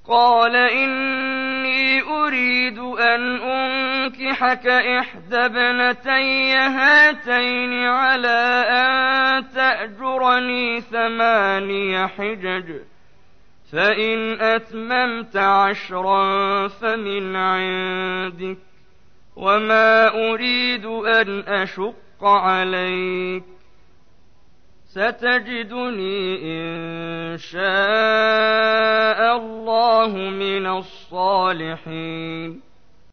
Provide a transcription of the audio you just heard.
قال إني أريد أن أنكحك إحدى ابنتي هاتين على أن تأجرني 8 حجج، فإن أتممت 10 فمن عندك، وما أريد أن أشق عليك، ستجدني إن شاء الله من الصالحين.